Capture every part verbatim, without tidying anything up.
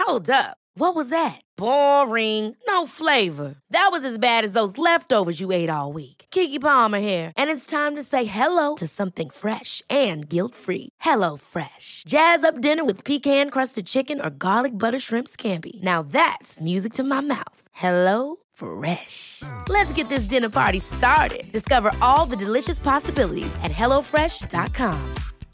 Hold up. What was that? Boring. No flavor. That was as bad as those leftovers you ate all week. Keke Palmer here, and it's time to say hello to something fresh and guilt-free. Hello Fresh. Jazz up dinner with pecan-crusted chicken or garlic butter shrimp scampi. Now that's music to my mouth. Hello Fresh. Let's get this dinner party started. Discover all the delicious possibilities at hello fresh dot com.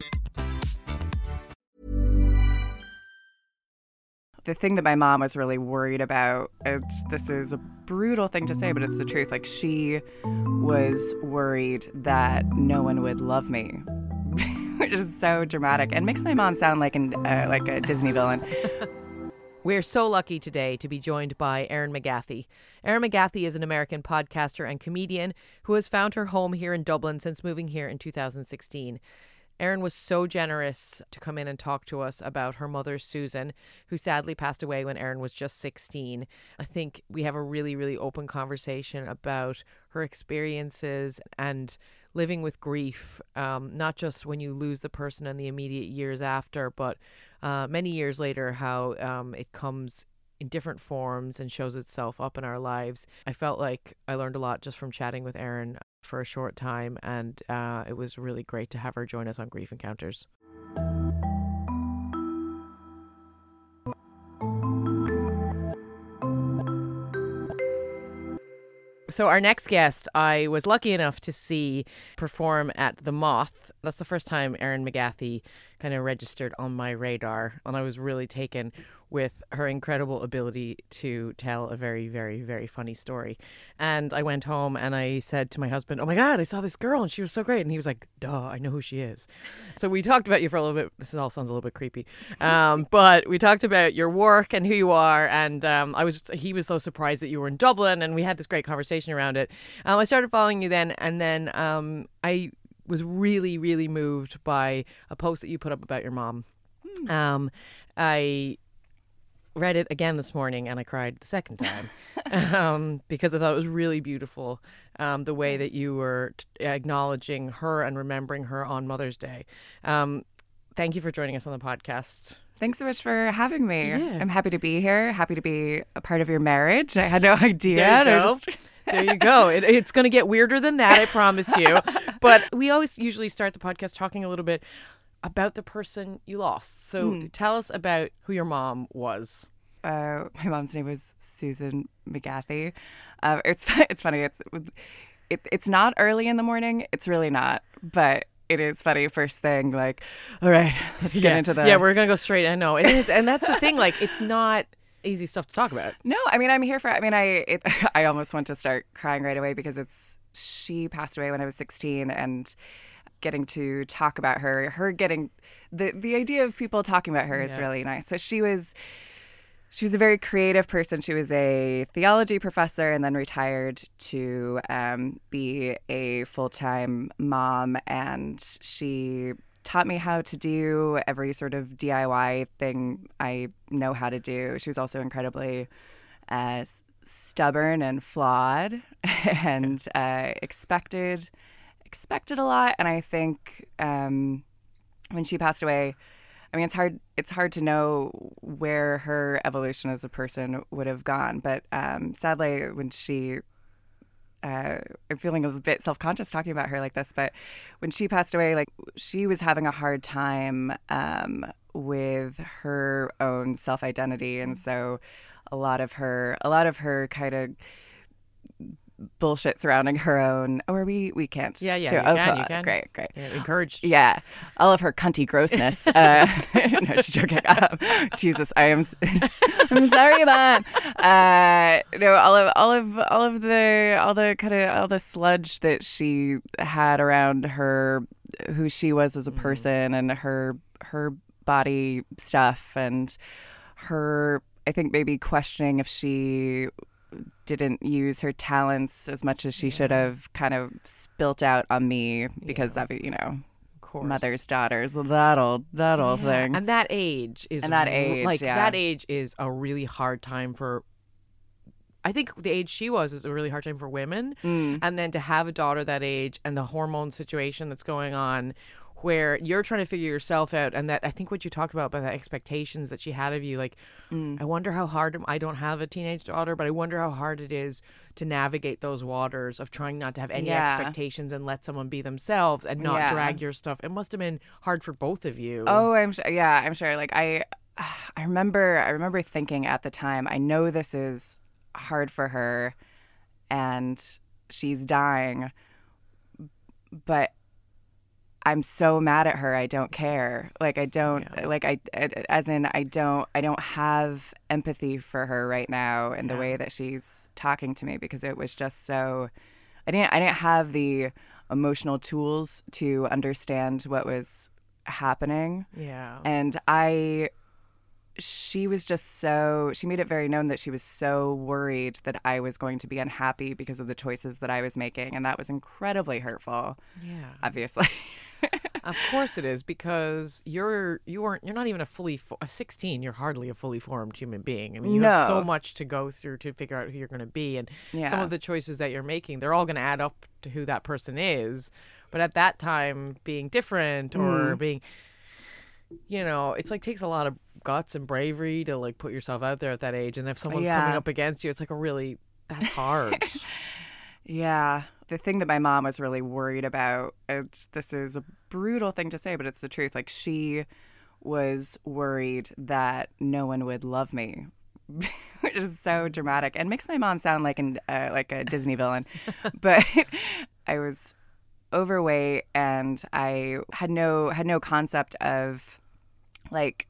The thing that my mom was really worried about, it's, this is a brutal thing to say, but it's the truth. Like, she was worried that no one would love me, which is so dramatic and makes my mom sound like an uh, like a Disney villain. We're so lucky today to be joined by Erin McGathy. Erin McGathy is an American podcaster and comedian who has found her home here in Dublin since moving here in two thousand sixteen. Erin was so generous to come in and talk to us about her mother, Susan, who sadly passed away when Erin was just sixteen. I think we have a really, really open conversation about her experiences and living with grief, um, not just when you lose the person in the immediate years after, but uh, many years later, how um, it comes in different forms and shows itself up in our lives. I felt like I learned a lot just from chatting with Erin for a short time, and uh, it was really great to have her join us on Grief Encounters. So our next guest, I was lucky enough to see perform at The Moth. That's the first time Erin McGathy kind of registered on my radar, and I was really taken with her incredible ability to tell a very, very, very funny story. And I went home and I said to my husband, oh my God, I saw this girl and she was so great. And he was like, duh, I know who she is. So we talked about you for a little bit. This all sounds a little bit creepy. Um, but we talked about your work and who you are. And um, I was, he was so surprised that you were in Dublin, and we had this great conversation around it. Um, I started following you then, and then um, I was really, really moved by a post that you put up about your mom. Hmm. Um, I read it again this morning and I cried the second time um, because I thought it was really beautiful, um, the way that you were t- acknowledging her and remembering her on Mother's Day. Um, thank you for joining us on the podcast. Thanks so much for having me. Yeah. I'm happy to be here. Happy to be a part of your marriage. I had no idea. There you go. Just... there you go. It, it's going to get weirder than that, I promise you. But we always usually start the podcast talking a little bit about the person you lost. So mm. tell us about who your mom was. Uh, my mom's name was Susan McGathy. Uh, it's it's funny. It's it, it's not early in the morning. It's really not. But it is funny. First thing, like, all right, let's get yeah. into the. Yeah, we're gonna go straight. I know, it is, and that's the thing. Like, it's not easy stuff to talk about. No, I mean, I'm here for. I mean, I it, I almost want to start crying right away because it's she passed away when I was sixteen, and getting to talk about her, her getting the the idea of people talking about her is yeah. really nice. But she was. She was a very creative person. She was a theology professor and then retired to um, be a full-time mom. And she taught me how to do every sort of D I Y thing I know how to do. She was also incredibly uh, stubborn and flawed and uh, expected, expected a lot. And I think um, when she passed away, I mean, it's hard. It's hard to know where her evolution as a person would have gone. But um, sadly, when she, uh, I'm feeling a bit self-conscious talking about her like this. But when she passed away, like she was having a hard time um, with her own self-identity, and so a lot of her, a lot of her kind of bullshit surrounding her own. Or we we can't. Yeah, yeah, show, you oh, can, God, you can. Great, great. Yeah, encouraged. Yeah, all of her cunty grossness. uh, no, just joking. Um, Jesus, I am. I'm sorry, man. Uh, no, all of all of all of the all the kind of all the sludge that she had around her, who she was as a person, mm. and her her body stuff, and her. I think maybe questioning if she didn't use her talents as much as she yeah. should have, kind of spilt out on me because yeah. of, you know, mothers, daughters, that old that old yeah. thing. And that age is and that age, like yeah. that age is a really hard time for. I think the age she was is a really hard time for women, mm. and then to have a daughter that age and the hormone situation that's going on, where you're trying to figure yourself out, and that I think what you talked about, about the expectations that she had of you, like, mm. I wonder how hard, I don't have a teenage daughter, but I wonder how hard it is to navigate those waters of trying not to have any yeah. expectations and let someone be themselves and not yeah. drag your stuff. It must have been hard for both of you. Oh, I'm sure. Yeah, I'm sure. Like, I, I remember, I remember thinking at the time, I know this is hard for her and she's dying, but I'm so mad at her. I don't care. Like, I don't, yeah. like, I, as in, I don't, I don't have empathy for her right now in yeah. the way that she's talking to me, because it was just so, I didn't, I didn't have the emotional tools to understand what was happening. Yeah. And I, she was just so, she made it very known that she was so worried that I was going to be unhappy because of the choices that I was making. And that was incredibly hurtful. Yeah. Obviously. Of course it is, because you're you aren't you're not even a fully fo- a sixteen. You're hardly a fully formed human being. I mean, you no. have so much to go through to figure out who you're going to be, and yeah. some of the choices that you're making, they're all going to add up to who that person is. But at that time, being different or mm. being, you know, it's like takes a lot of guts and bravery to like put yourself out there at that age. And if someone's yeah. coming up against you, it's like a really that's hard. Yeah. The thing that my mom was really worried about, it's, this is a brutal thing to say, but it's the truth. Like, she was worried that no one would love me, which is so dramatic and makes my mom sound like an uh, like a Disney villain. But I was overweight and I had no had no concept of like.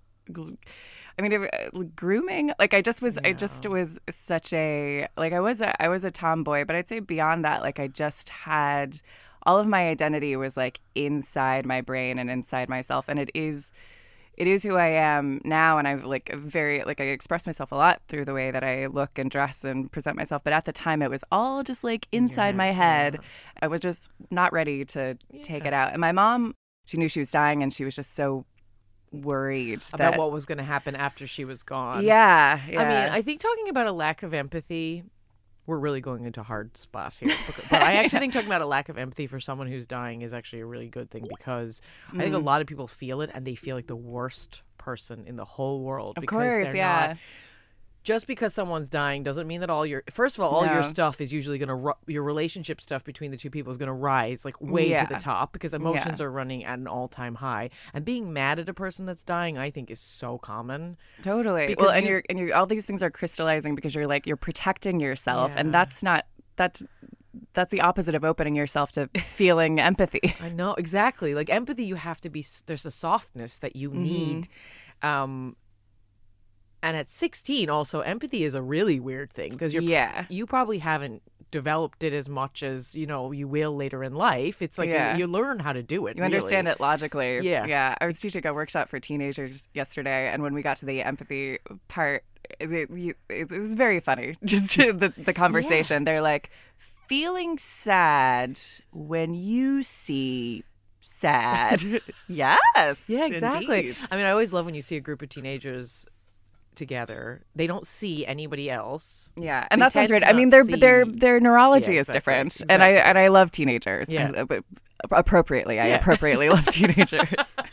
I mean, it, grooming, like I just was, yeah. I just was such a, like I was a, I was a tomboy, but I'd say beyond that, like I just had, all of my identity was like inside my brain and inside myself. And it is, it is who I am now. And I've like very, like I express myself a lot through the way that I look and dress and present myself. But at the time it was all just like inside my head. Yeah. I was just not ready to yeah. take it out. And my mom, she knew she was dying and she was just so worried about that, what was going to happen after she was gone. Yeah, yeah. I mean, I think talking about a lack of empathy, we're really going into a hard spot here. But I actually think talking about a lack of empathy for someone who's dying is actually a really good thing, because mm. I think a lot of people feel it and they feel like the worst person in the whole world. Of because course, they're yeah. not, just because someone's dying doesn't mean that all your, first of all, all no. your stuff is usually going to, ru- your relationship stuff between the two people is going to rise like way yeah. to the top, because emotions yeah. are running at an all-time high. And being mad at a person that's dying, I think, is so common. Totally. Because well, and you, you're, and you're, all these things are crystallizing because you're like, you're protecting yourself. Yeah. And that's not, that's, that's the opposite of opening yourself to feeling empathy. I know, exactly. Like empathy, you have to be, there's a softness that you mm-hmm. need. Um, And at sixteen, also, empathy is a really weird thing, because you're yeah. you probably haven't developed it as much as, you know, you will later in life. It's like yeah. a, you learn how to do it. You really. understand it logically. Yeah. Yeah. I was teaching a workshop for teenagers yesterday, and when we got to the empathy part, it, it, it was very funny, just the, the conversation. Yeah. They're like, feeling sad when you see sad. Yes. Yeah, exactly. Indeed. I mean, I always love when you see a group of teenagers together. They don't see anybody else. Yeah, and they that sounds tend great. to I mean, not their see... their their neurology yeah, is exactly, different, exactly. and I and I love teenagers. Yeah, I, but appropriately, I yeah. appropriately love teenagers.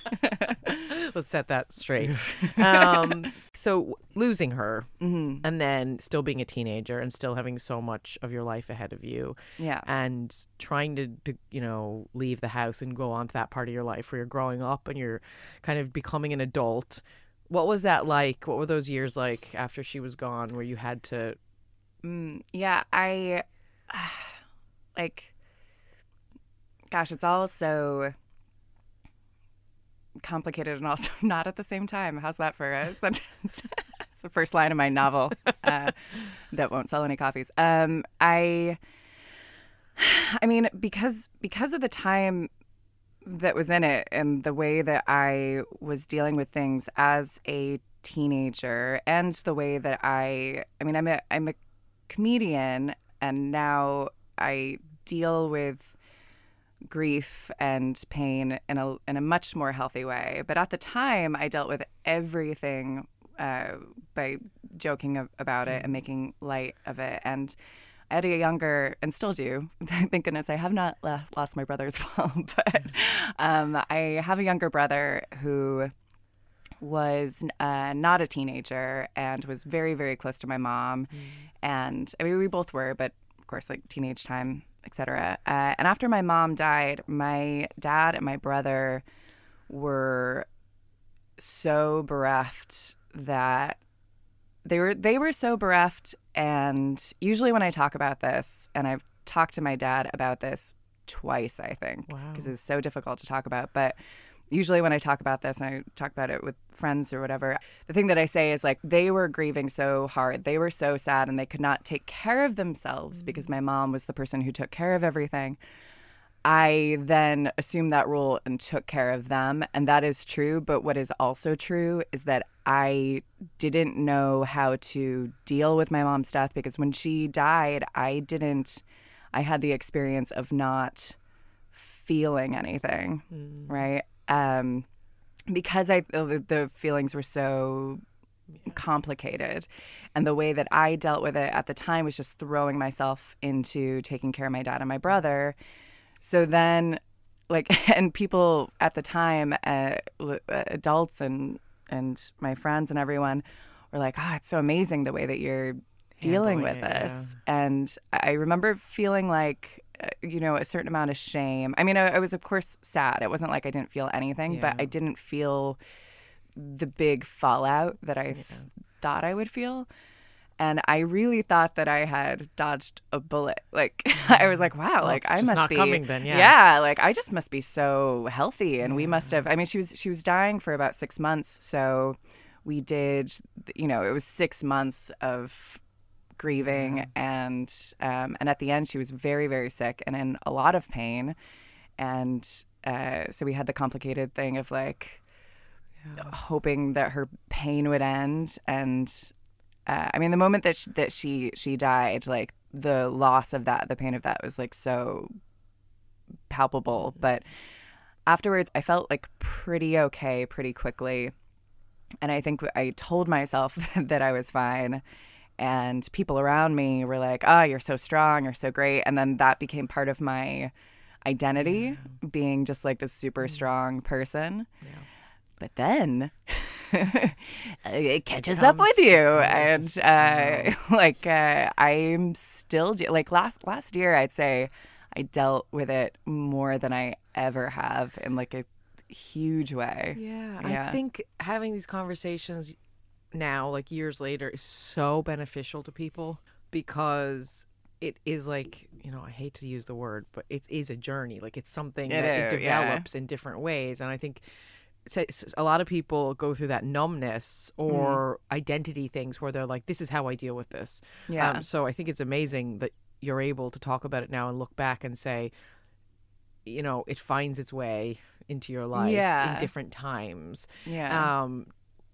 Let's set that straight. Um, so losing her, mm-hmm. and then still being a teenager, and still having so much of your life ahead of you. Yeah, and trying to, to you know leave the house and go on to that part of your life where you're growing up and you're kind of becoming an adult. What was that like? What were those years like after she was gone, where you had to? Mm, yeah, I uh, like. Gosh, it's all so complicated and also not at the same time. How's that for a sentence? It's the first line of my novel uh, that won't sell any copies. Um, I, I mean, because because of the time that was in it and the way that I was dealing with things as a teenager, and the way that I, I mean, I'm a I'm a comedian, and now I deal with grief and pain in a in a much more healthy way. But at the time, I dealt with everything uh, by joking about it and making light of it. And I had a younger, and still do, thank goodness I have not lost my brother as well, but um, I have a younger brother who was uh, not a teenager and was very, very close to my mom. Mm. And I mean, we both were, but of course, like teenage time, et cetera. Uh, and after my mom died, my dad and my brother were so bereft that they were they were so bereft. And usually when I talk about this, and I've talked to my dad about this twice, I think, because wow. it's so difficult to talk about, but usually when I talk about this and I talk about it with friends or whatever, the thing that I say is like they were grieving so hard. They were so sad and they could not take care of themselves mm-hmm. because my mom was the person who took care of everything. I then assumed that role and took care of them. And that is true. But what is also true is that I didn't know how to deal with my mom's death because when she died, I didn't, I had the experience of not feeling anything, mm. right? Um, because I the, the feelings were so yeah. complicated, and the way that I dealt with it at the time was just throwing myself into taking care of my dad and my brother. So then, like, and people at the time, uh, adults and and my friends and everyone were like, "Oh, it's so amazing the way that you're dealing with it, this." Yeah. And I remember feeling like, you know, a certain amount of shame. I mean, I, I was, of course, sad. It wasn't like I didn't feel anything, yeah. but I didn't feel the big fallout that I yeah. th- thought I would feel. And I really thought that I had dodged a bullet. Like, mm. I was like, wow, well, like I just must not be coming then, yeah. yeah, like I just must be so healthy. And yeah. we must have, I mean, she was, she was dying for about six months. So we did, you know, it was six months of grieving, yeah. and um, and at the end she was very, very sick and in a lot of pain, and uh, so we had the complicated thing of like yeah. hoping that her pain would end. And uh, I mean, the moment that she, that she she died, like the loss of that, the pain of that was like so palpable. But afterwards, I felt like pretty okay pretty quickly, and I think I told myself that I was fine. And people around me were like, oh, you're so strong, you're so great. And then that became part of my identity, yeah. being just like this super strong person. Yeah. But then it catches up with you. And uh, like, uh, I'm still, de- like last last year, I'd say I dealt with it more than I ever have in like a huge way. Yeah, yeah. I think having these conversations now, like years later, is so beneficial to people because it is like, you know, I hate to use the word, but it is a journey. Like it's something it that is, it develops yeah. in different ways. And I think a lot of people go through that numbness or mm. identity things where they're like, this is how I deal with this. Yeah. Um, so I think it's amazing that you're able to talk about it now and look back and say, you know, it finds its way into your life yeah. in different times. Yeah. Um,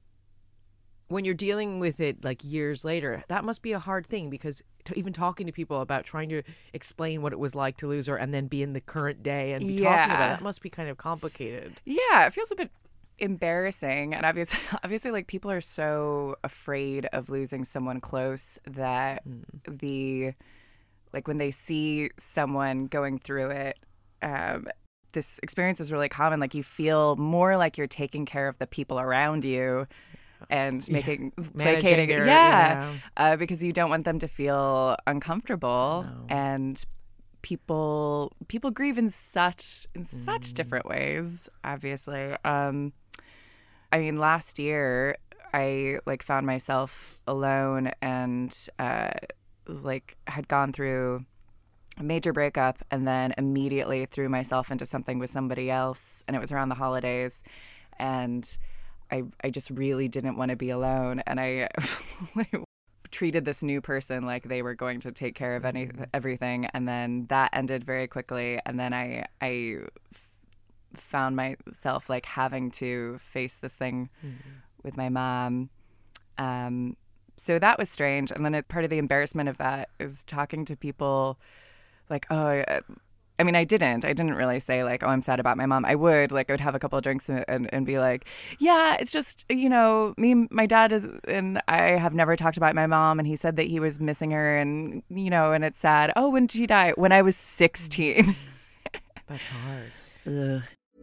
when you're dealing with it like years later, that must be a hard thing because t- even talking to people about trying to explain what it was like to lose her and then be in the current day and be yeah. talking about it, that must be kind of complicated. Yeah, it feels a bit embarrassing. And obviously, obviously, like people are so afraid of losing someone close that mm. the, like when they see someone going through it, um, this experience is really common. Like you feel more like you're taking care of the people around you and making yeah. placating their, yeah, yeah. Uh, because you don't want them to feel uncomfortable. No. And people people grieve in such in such mm. different ways, obviously. um I mean, last year I like found myself alone and uh like had gone through a major breakup and then immediately threw myself into something with somebody else, and it was around the holidays, and I, I just really didn't want to be alone, and I treated this new person like they were going to take care of any everything, and then that ended very quickly, and then I I f- found myself like having to face this thing mm-hmm. with my mom. Um, so that was strange, and then it, part of the embarrassment of that is talking to people like, oh, I mean, I didn't. I didn't really say like, oh, I'm sad about my mom. I would like, I would have a couple of drinks and, and, and be like, yeah, it's just, you know, me, my dad is, and I have never talked about my mom. And he said that he was missing her and, you know, and it's sad. Oh, when did she die? When I was sixteen. That's hard. Ugh.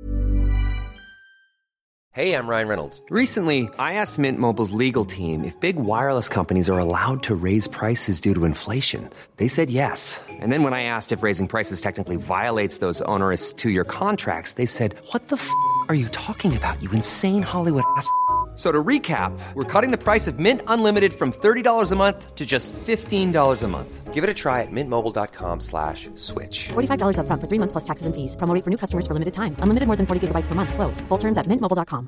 Hey, I'm Ryan Reynolds. Recently, I asked Mint Mobile's legal team if big wireless companies are allowed to raise prices due to inflation. They said yes. And then when I asked if raising prices technically violates those onerous two-year contracts, they said, what the f*** are you talking about, you insane Hollywood ass f- So to recap, we're cutting the price of Mint Unlimited from thirty dollars a month to just fifteen dollars a month. Give it a try at mintmobile.com slash switch. forty-five dollars up front for three months plus taxes and fees. Promo rate for new customers for limited time. Unlimited more than forty gigabytes per month. Slows full terms at mint mobile dot com.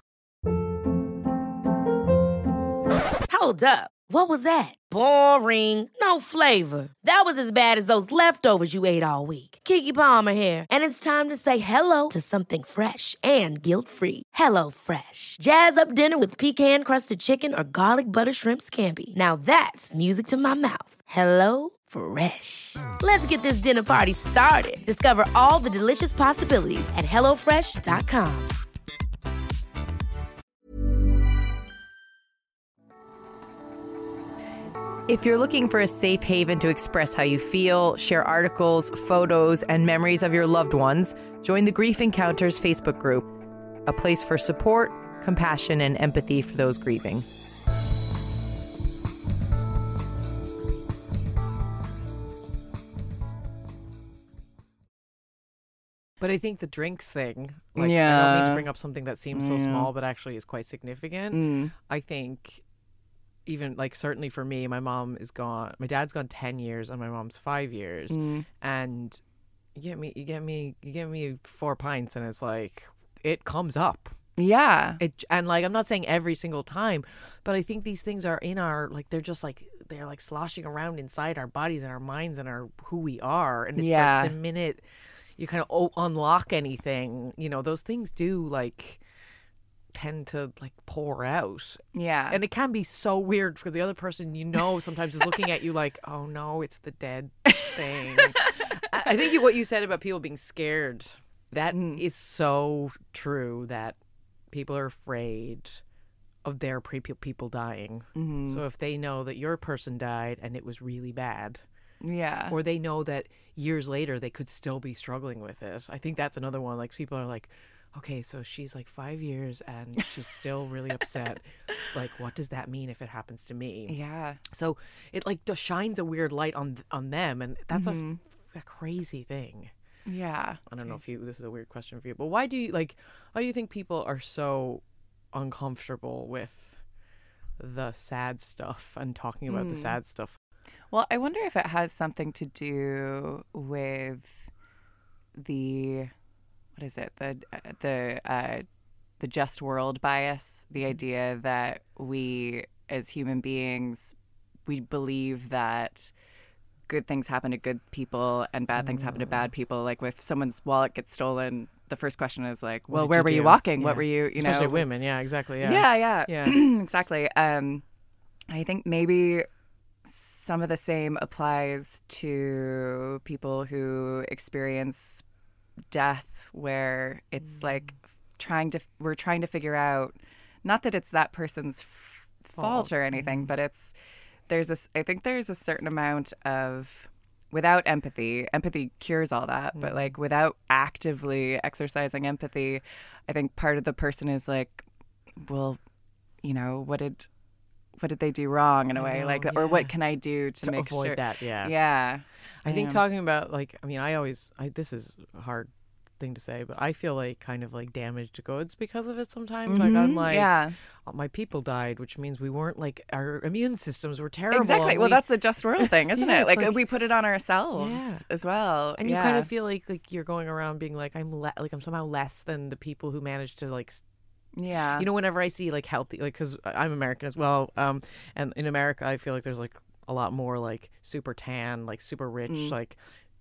Hold up. What was that? Boring. No flavor. That was as bad as those leftovers you ate all week. Keke Palmer here, and it's time to say hello to something fresh and guilt-free. Hello Fresh. Jazz up dinner with pecan-crusted chicken or garlic butter shrimp scampi. Now that's music to my mouth. Hello Fresh. Let's get this dinner party started. Discover all the delicious possibilities at hello fresh dot com. If you're looking for a safe haven to express how you feel, share articles, photos, and memories of your loved ones, join the Grief Encounters Facebook group, a place for support, compassion, and empathy for those grieving. But I think the drinks thing, like, Yeah. I don't mean to bring up something that seems so Yeah. small, but actually is quite significant. Mm. I think even like certainly for me, my mom is gone. My dad's gone ten years and my mom's five years. Mm. And you get me, you get me, you get me four pints and it's like, it comes up. Yeah. It, and like, I'm not saying every single time, but I think these things are in our, like, they're just like, they're like sloshing around inside our bodies and our minds and our, who we are. And it's Yeah. like the minute you kind of o- unlock anything, you know, those things do like tend to like pour out. Yeah. And it can be so weird because the other person, you know, sometimes is looking at you like, oh no, it's the dead thing. I I think you, what you said about people being scared, that Mm. is so true, that people are afraid of their pre- people dying. Mhm. So if they know that your person died and it was really bad, Yeah. or they know that years later they could still be struggling with it. I think that's another one. Like, people are like, okay, so she's like five years and she's still really upset. Like, what does that mean if it happens to me? Yeah. So it like just shines a weird light on on them, and that's Mhm. a, a crazy thing. Yeah. I don't know if you, this is a weird question for you, but why do you like, why do you think people are so uncomfortable with the sad stuff and talking about the Mm. sad stuff? Well, I wonder if it has something to do with the, what is it? The the uh, the just world bias. The idea that we, as human beings, we believe that good things happen to good people and bad things happen to bad people. Like, if someone's wallet gets stolen, the first question is like, What well, did where you were you do? walking? Yeah. What were you, you Especially know? women. Yeah, exactly. Yeah. Yeah, yeah, Yeah. exactly. Um, I think maybe some of the same applies to people who experience death, where it's like trying to, we're trying to figure out, not that it's that person's f- fault, Fault. or anything, but it's, there's a, s- I think there's a certain amount of, without empathy, empathy cures all that, but like without actively exercising empathy, I think part of the person is like, well, you know, what did, what did they do wrong in a I way? know, like, or yeah. what can I do to, To make avoid sure that, yeah. Yeah. I think Yeah. talking about, like, I mean, I always, I, this is a hard thing to say, but I feel like kind of like damaged goods because of it sometimes. Like, I'm Mhm. like, yeah, oh, my people died, which means we weren't like, our immune systems were terrible. exactly. and Well, we- that's a just world thing, isn't Yeah, it? it's Like, like- we put it on ourselves Yeah. as well. and you yeah. kind of feel like like you're going around being like, I'm le- like I'm somehow less than the people who managed to like, s- yeah. you know, whenever I see like healthy, like, because I'm American as well, um, and in America I feel like there's like a lot more like super tan, like super rich, Mm. like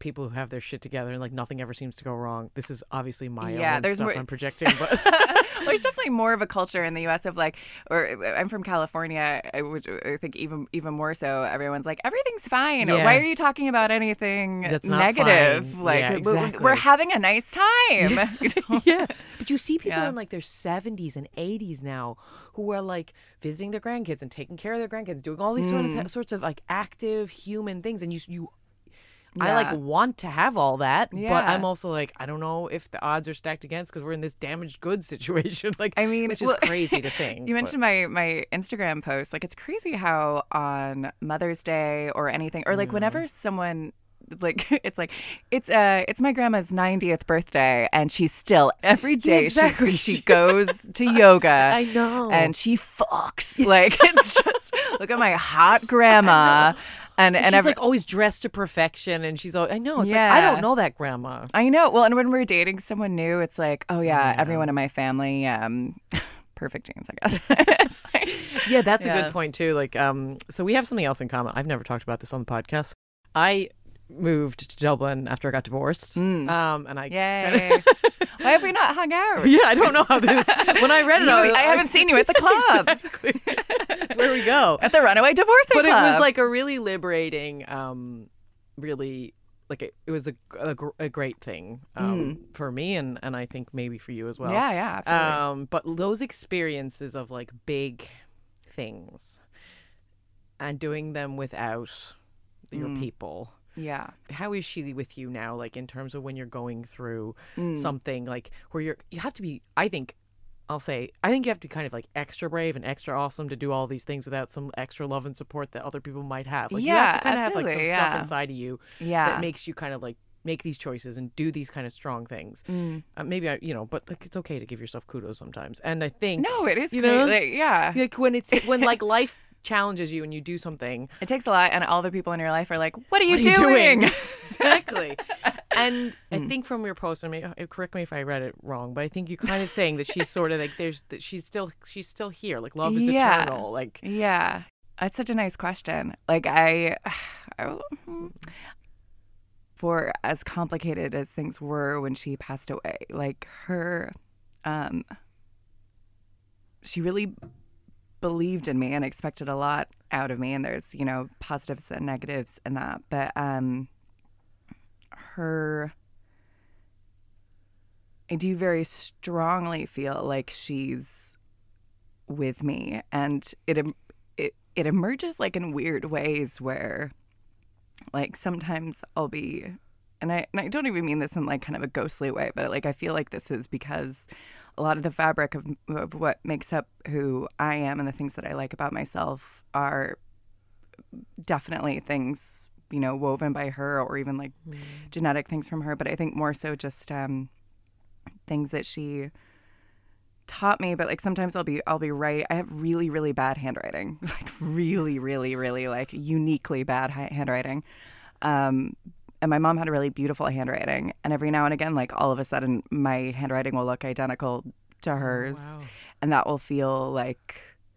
people who have their shit together and like nothing ever seems to go wrong. This is obviously my Yeah, own there's stuff more- I'm projecting, but Well, there's definitely more of a culture in the U S of like, or I'm from California, I- which I think even even more so. Everyone's like, everything's fine. Yeah. Why are you talking about anything That's not negative? fine. Like, Yeah, we- we're exactly. having a nice time. yeah. But you see people Yeah. in like their seventies and eighties now who are like visiting their grandkids and taking care of their grandkids, doing all these sorts, of, sorts of like active human things, and you you. I Yeah. like want to have all that, but Yeah. I'm also like I don't know if the odds are stacked against because we're in this damaged goods situation. Like, I mean, which is well, crazy to think. You but- mentioned my my Instagram post. Like, it's crazy how on Mother's Day or anything, or like whenever someone. Like it's like it's uh it's my grandma's ninetieth birthday and she's still every day exactly. she, she goes to yoga. I know. And she fucks. Like, it's just look at my hot grandma. And and she's every, like always dressed to perfection, and she's always, I know it's Yeah. like I don't know that grandma. I know. Well, and when we're dating someone new, it's like, oh yeah, everyone in my family, um perfect genes, I guess. It's like, Yeah, that's a Yeah. good point too. Like, um, so we have something else in common. I've never talked about this on the podcast. I moved to Dublin after I got divorced, um, and I yay. Why have we not hung out? yeah, I don't know how this. When I read it, You- I, was, I haven't seen you at the club. That's where we go. At the Runaway Divorcing But it Club. was like a really liberating, um, really like it, it was a, a, gr- a great thing um, for me, and, and I think maybe for you as well. Yeah, yeah, absolutely. Um, but those experiences of like big things and doing them without your people. yeah. How is she with you now, like in terms of when you're going through Mm. something like where you're you have to be I think I'll say I think you have to be kind of like extra brave and extra awesome to do all these things without some extra love and support that other people might have. Like you have Yeah, to kind of have like some absolutely, stuff yeah. inside of you Yeah. that makes you kind of like make these choices and do these kind of strong things. Mm. Uh, maybe I you know, but like it's okay to give yourself kudos sometimes. And I think No, it is you great. know? Like, yeah. like when it's when like life challenges you and you do something It takes a lot, and all the people in your life are like, what are you what are doing? you doing? Exactly. And I Mm. think from your post, I mean, uh, correct me if I read it wrong, but I think you're kind of saying that she's sort of like there's that she's still she's still here, like love is Yeah. eternal, like Yeah. That's such a nice question. Like, I, I for as complicated as things were when she passed away, like her, um, she really believed in me and expected a lot out of me. And there's, you know, positives and negatives in that. But um, her, I do very strongly feel like she's with me. And it, it, it emerges like in weird ways where like sometimes I'll be, and I, and I don't even mean this in like kind of a ghostly way, but like I feel like this is because a lot of the fabric of, of what makes up who I am and the things that I like about myself are definitely things, you know, woven by her or even like mm. genetic things from her. But I think more so just um, things that she taught me. But like sometimes I'll be I'll be right. I have really, really bad handwriting, like really, really, really like uniquely bad handwriting. Um, And my mom had a really beautiful handwriting. And every now and again, like all of a sudden, my handwriting will look identical to hers. Oh, wow. And that will feel like,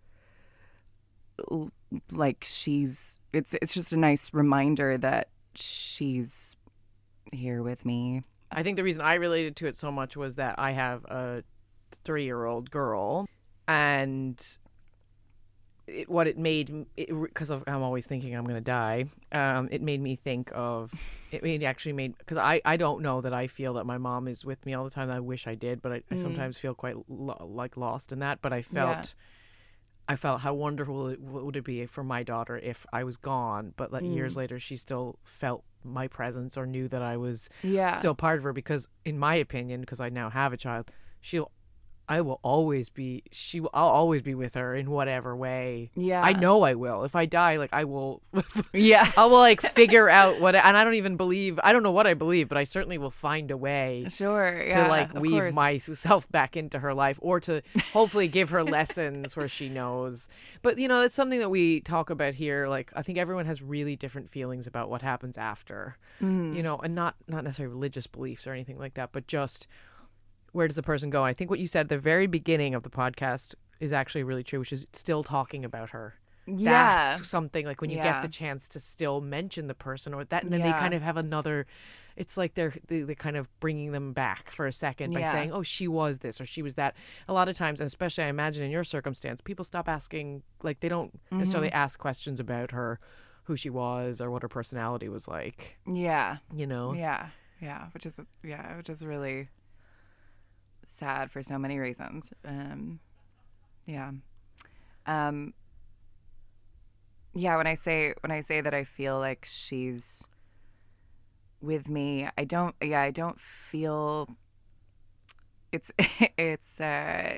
like she's, it's, it's just a nice reminder that she's here with me. I think the reason I related to it so much was that I have a three-year-old girl, and it, what it made, because I'm always thinking I'm going to die, um, it made me think of, it made actually made, because I, I don't know that I feel that my mom is with me all the time. I wish I did, but I, I Mm. sometimes feel quite lo- like lost in that. But I felt, Yeah. I felt how wonderful it would it be for my daughter if I was gone, but like Mm. years later she still felt my presence or knew that I was Yeah. still part of her, because in my opinion, because I now have a child, she'll I will always be she will I'll always be with her in whatever way. Yeah. I know I will. If I die, like I will Yeah. I will like figure out what and I don't even believe I don't know what I believe, but I certainly will find a way Sure. to Yeah, like of weave course. myself back into her life, or to hopefully give her lessons where she knows. But you know, it's something that we talk about here. Like I think everyone has really different feelings about what happens after, Mm. you know, and not not necessarily religious beliefs or anything like that, but just where does the person go? I think what you said at the very beginning of the podcast is actually really true, which is still talking about her. Yeah. that's something like when you Yeah. get the chance to still mention the person or that, and then Yeah. they kind of have another. It's like they're they, they're kind of bringing them back for a second by Yeah. saying, "Oh, she was this or she was that." A lot of times, and especially I imagine in your circumstance, people stop asking. Like they don't necessarily ask questions about her, who she was, or what her personality was like. Yeah. You know. Yeah. Yeah. Which is yeah, which is really sad for so many reasons. Um, yeah. Um, yeah. When I say when I say that I feel like she's with me, I don't. Yeah, I don't feel. It's it's uh,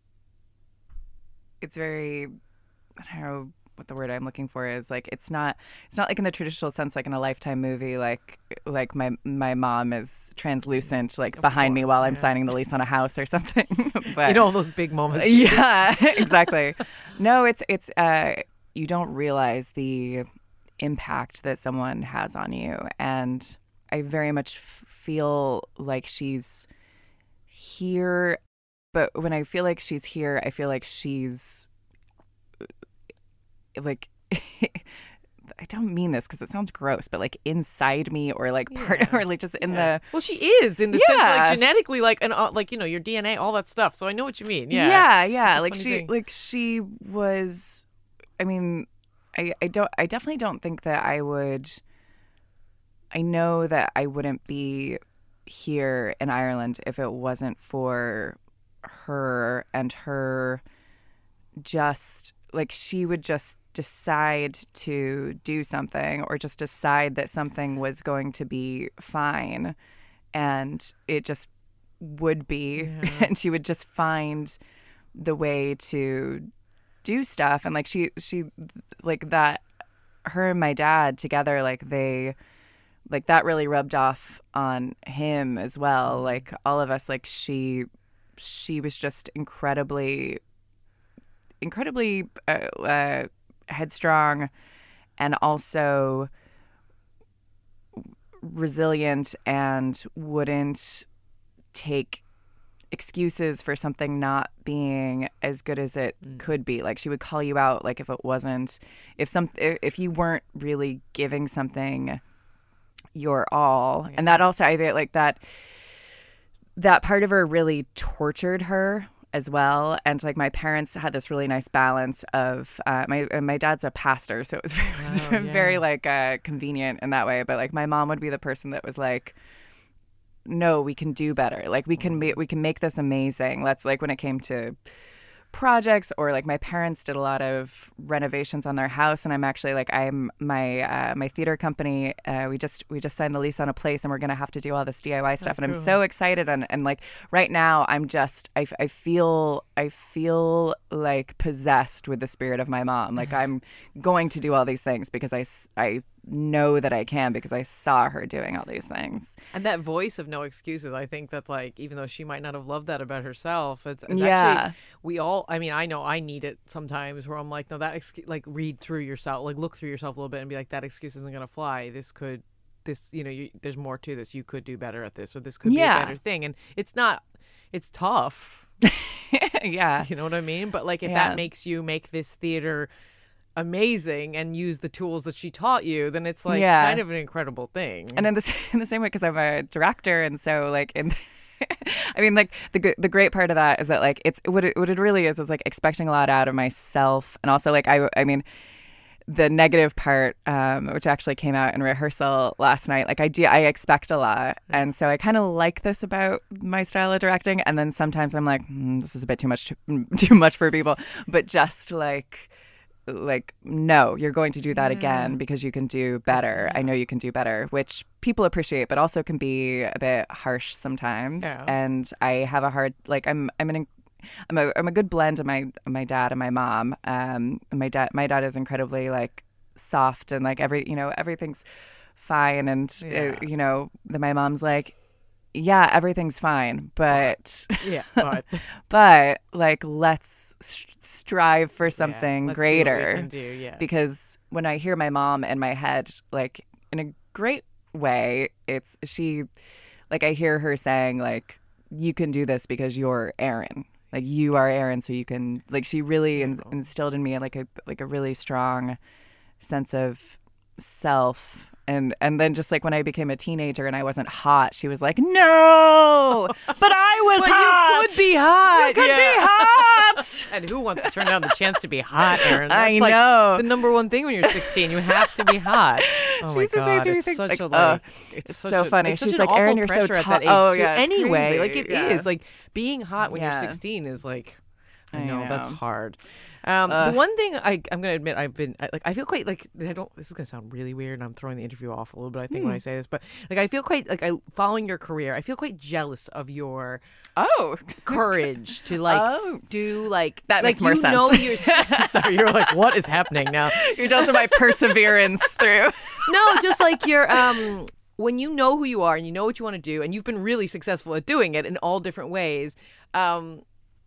it's very. I don't know what the word I'm looking for is. Like it's not. It's not like in the traditional sense, like in a Lifetime movie, like like my my mom is translucent, like behind me while I'm signing the lease on a house or something. But You know, all those big moments. yeah, exactly. No, it's it's uh, you don't realize the impact that someone has on you, and I very much f- feel like she's here. But when I feel like she's here, I feel like she's like. I don't mean this because it sounds gross, but like inside me, or like part, Yeah. or like just in Yeah. the Well, she is in the sense Yeah. like genetically, like and uh, like you know your D N A, all that stuff. So I know what you mean. Yeah. yeah, yeah. It's a Like funny she, thing. like she was. I mean, I, I don't. I definitely don't think that I would. I know that I wouldn't be here in Ireland if it wasn't for her and her. Just like she would just decide to do something, or just decide that something was going to be fine, and it just would be, Yeah. and she would just find the way to do stuff. And like she she like that, her and my dad together, like they like that really rubbed off on him as well. Like all of us, like she she was just incredibly incredibly uh, uh, headstrong, and also resilient, and wouldn't take excuses for something not being as good as it could be. Like she would call you out, like if it wasn't, if some, if if you weren't really giving something your all. And that also, I think, like that, that part of her really tortured her as well. And like my parents had this really nice balance of uh, my uh, my dad's a pastor, so it was very, it was Oh, yeah. very like uh, convenient in that way. But like my mom would be the person that was like, no, we can do better. Like we can be, we can make this amazing. Let's like when it came to projects, or like my parents did a lot of renovations on their house, and I'm actually like I'm my uh, my theater company. Uh, we just we just signed the lease on a place, and we're gonna have to do all this D I Y stuff, and I'm so excited. And, and like right now, I'm just I, I feel I feel like possessed with the spirit of my mom. Like I'm going to do all these things because I s- I know that I can, because I saw her doing all these things. And that voice of no excuses, I think that's like, even though she might not have loved that about herself, it's, it's Yeah. actually, we all, I mean, I know I need it sometimes where I'm like, no, that, excuse, like read through yourself, like look through yourself a little bit and be like, that excuse isn't going to fly. This could, this, you know, you, there's more to this. You could do better at this, or this could Yeah. be a better thing. And it's not, it's tough. Yeah. You know what I mean? But like, if Yeah. that makes you make this theater amazing and use the tools that she taught you, then it's like Yeah. kind of an incredible thing. And in the in the same way, because I'm a director, and so like in, I mean, like the good- the great part of that is that like it's what it what it really is is like expecting a lot out of myself, and also like I I mean, the negative part, um, which actually came out in rehearsal last night. Like I do, I expect a lot, and so I kind of like this about my style of directing. And then sometimes I'm like, hmm, this is a bit too much, too, too much for people. But just like. like no, you're going to do that again because you can do better. I know you can do better, which people appreciate, but also can be a bit harsh sometimes. Yeah. And I have a hard like I'm I'm an I'm a I'm a good blend of my my dad and my mom. Um, my dad my dad is incredibly like soft, and like every you know everything's fine, and Yeah. uh, you know then my mom's like, yeah, everything's fine, but yeah, but but like let's s- strive for yeah, something let's see what we greater. can do, yeah. Because when I hear my mom in my head, like in a great way, it's she, like I hear her saying like, you can do this because you're Erin. like you are Erin, so you can like. She really in, instilled in me like a like a really strong sense of self. And and then just like when I became a teenager and I wasn't hot, she was like, no, but I was But hot. you could be hot. You could yeah. be hot. And who wants to turn down the chance to be hot, Erin? That's I like know. the number one thing when you're sixteen. You have to be hot. Oh She my used to say God, to me it's things such like, a oh, like, it's such so a- funny. It's She's such an like, Erin, awful you're so pressure at tall. that age Oh, too. yeah, it's Anyway, crazy. like it is Yeah. like being hot when Yeah. you're sixteen is like. I I know, that's know. hard. Um, the one thing I, I'm going to admit, I've been I, like I feel quite like I don't. This is going to sound really weird, and I'm throwing the interview off a little bit. I think when I say this, but like I feel quite like I following your career. I feel quite jealous of your Oh, courage to like Oh. do like That like makes more you sense. know you're sorry. You're like, what is happening now? you're jealous of my perseverance through. No, just like you're um when you know who you are and you know what you want to do, and you've been really successful at doing it in all different ways. Um,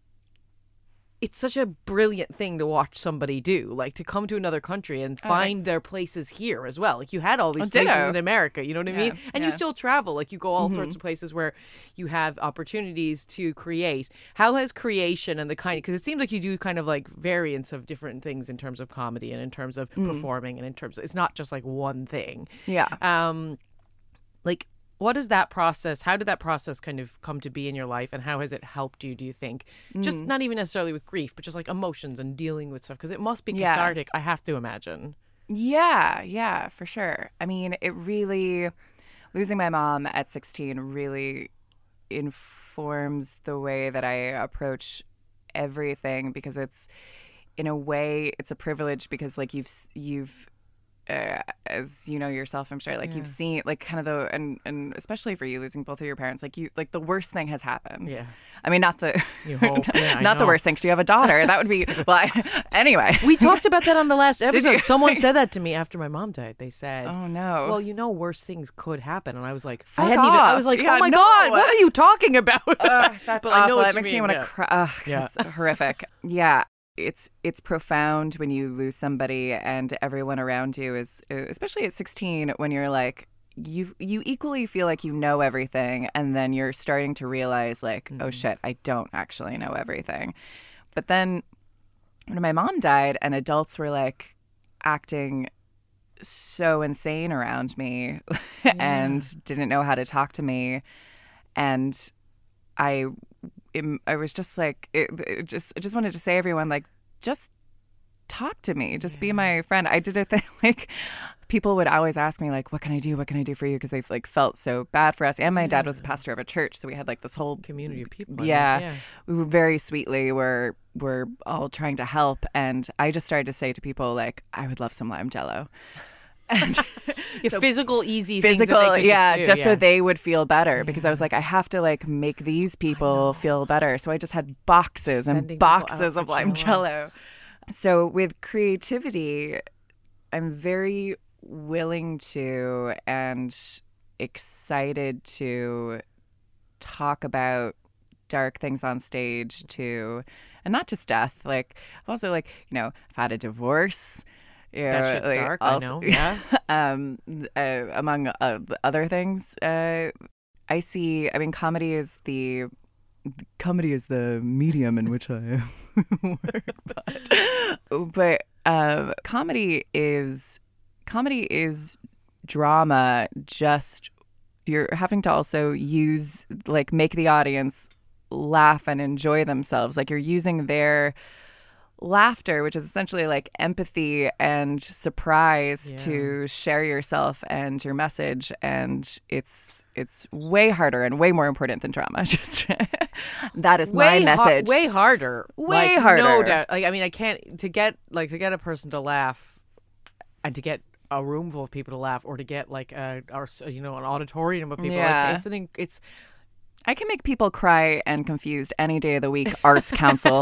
it's such a brilliant thing to watch somebody do, like to come to another country and find their places here as well. Like you had all these Oh, places ditto. in America, you know what I Yeah, mean? And you yeah. still travel, like you go all sorts of places where you have opportunities to create. How has creation and the kind, because it seems like you do kind of like variants of different things in terms of comedy and in terms of performing and in terms of, it's not just like one thing. Yeah. Um, like, what is that process? How did that process kind of come to be in your life, and how has it helped you, do you think? Just not even necessarily with grief, but just like emotions and dealing with stuff, because it must be Yeah. cathartic, I have to imagine. Yeah, yeah, for sure. I mean, it really, losing my mom at sixteen really informs the way that I approach everything, because it's, in a way, it's a privilege because like you've, you've, Uh, as you know yourself, I'm sure, like you've seen, like kind of the, and and especially for you losing both of your parents, like you, like the worst thing has happened. Yeah. I mean, not the, You hope. Yeah, I not the know. worst thing. 'Cause you have a daughter. That would be, well, I, anyway. We talked about that on the last episode. you? Someone said that to me after my mom died. They said, Oh no. well, you know, worse things could happen. And I was like, Fuck I hadn't even, I was off. like, Yeah, oh my no. God, what are you talking about? Ugh, that's but awful. I know what That you makes mean, me want to yeah. cry. Ugh, Yeah. It's horrific. Yeah. It's it's profound when you lose somebody and everyone around you is, especially at sixteen, when you're like, you you equally feel like you know everything, and then you're starting to realize like, oh shit, I don't actually know everything. But then when my mom died and adults were like acting so insane around me and didn't know how to talk to me, and I I was just like, it, it just I just wanted to say, everyone, like, just talk to me, just be my friend. I did a thing like, people would always ask me like, what can I do? What can I do for you? Because they've like felt so bad for us. And my dad was the pastor of a church, so we had like this whole Community of people. Yeah, Yeah. we were very sweetly we're we're all trying to help, and I just started to say to people like, I would love some lime jello. And Yeah, physical, easy things that physical, they could yeah, just, do, just yeah. so they would feel better, because I was like, I have to like make these people feel better. So I just had boxes Sending and people out boxes for of lime Jell-O. jello. So with creativity, I'm very willing to and excited to talk about dark things on stage too, and not just death. Like I've also like, you know, I've had a divorce. Yeah, That shit's like, dark, I know, yeah. um, uh, among uh, other things, uh, I see. I mean, comedy is the comedy is the medium in which I work, but but uh, comedy is comedy is drama. Just you're having to also use like make the audience laugh and enjoy themselves. Like you're using their laughter, which is essentially like empathy and surprise, Yeah. to share yourself and your message, and it's it's way harder and way more important than drama. Just that is my way har- message. way harder. Way Like, No harder. doubt. Like, I mean, I can't to get like to get a person to laugh, and to get a room full of people to laugh, or to get like a, or, you know, an auditorium of people. Yeah. Like, it's an in- it's I can make people cry and confused any day of the week. Arts Council.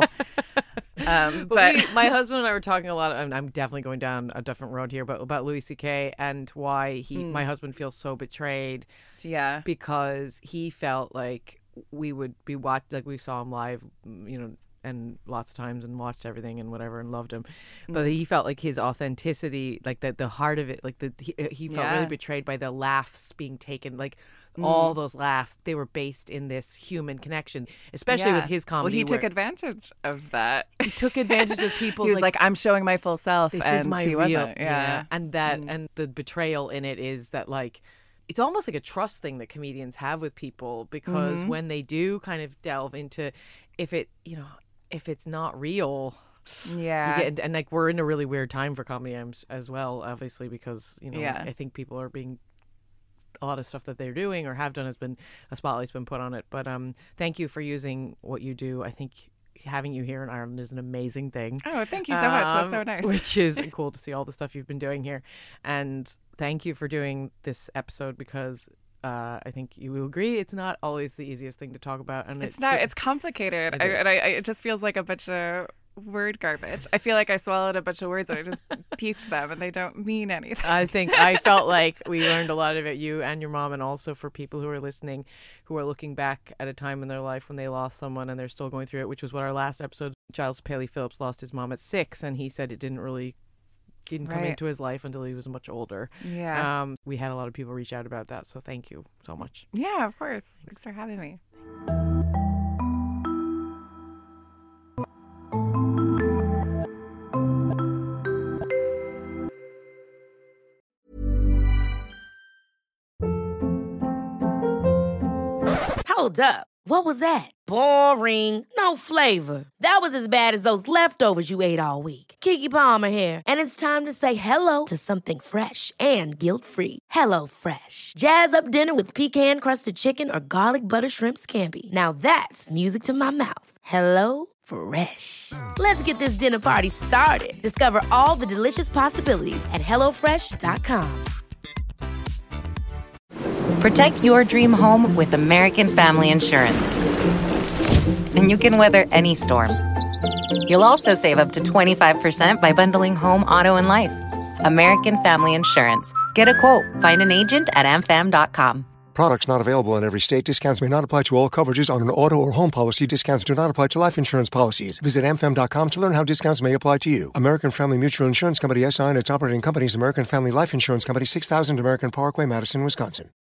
Um, But, but we, my husband and I were talking a lot. I'm, I'm definitely going down a different road here, but about Louis C K and why he, my husband, feels so betrayed yeah, because he felt like we would be watched, like we saw him live, you know, and lots of times and watched everything and whatever and loved him. But he felt like his authenticity, like the, the heart of it, like the he, he felt Yeah. really betrayed by the laughs being taken, like all those laughs, they were based in this human connection, especially Yeah. with his comedy. Well, he took where advantage of that. he took advantage of people's He was like, like, I'm showing my full self, this and is my he real, wasn't. Yeah. And that and the betrayal in it is that like it's almost like a trust thing that comedians have with people, because Mm-hmm. when they do kind of delve into if it, you know, if it's not real, Yeah. you get, and, and like we're in a really weird time for comedy as, as well, obviously, because you know Yeah. I think people are being, a lot of stuff that they're doing or have done has been, a spotlight's been put on it. But um, thank you for using what you do. I think having you here in Ireland is an amazing thing. Oh, thank you so much. That's so Um, nice. Which is cool to see all the stuff you've been doing here. And thank you for doing this episode, because uh, I think you will agree it's not always the easiest thing to talk about. And It's, it's, not. good- It's complicated, It I, is. and I, I, it just feels like a bunch of word garbage. I feel like I swallowed a bunch of words and I just puked them, and they don't mean anything. I think I felt like we learned a lot about you and your mom, and also for people who are listening, who are looking back at a time in their life when they lost someone and they're still going through it, which was what our last episode, Giles Paley Phillips lost his mom at six, and he said it didn't really didn't come Right. into his life until he was much older. Yeah. Um, we had a lot of people reach out about that, so thank you so much. Yeah, of course. Thanks for having me. Hold up. What was that? Boring. No flavor. That was as bad as those leftovers you ate all week. Keke Palmer here, and it's time to say hello to something fresh and guilt-free. Hello Fresh. Jazz up dinner with pecan-crusted chicken or garlic butter shrimp scampi. Now that's music to my mouth. Hello Fresh. Let's get this dinner party started. Discover all the delicious possibilities at hello fresh dot com. Protect your dream home with American Family Insurance. And you can weather any storm. You'll also save up to twenty-five percent by bundling home, auto, and life. American Family Insurance. Get a quote. Find an agent at a m fam dot com. Products not available in every state. Discounts may not apply to all coverages on an auto or home policy. Discounts do not apply to life insurance policies. Visit a m fam dot com to learn how discounts may apply to you. American Family Mutual Insurance Company S I and its operating companies, American Family Life Insurance Company, six thousand American Parkway, Madison, Wisconsin.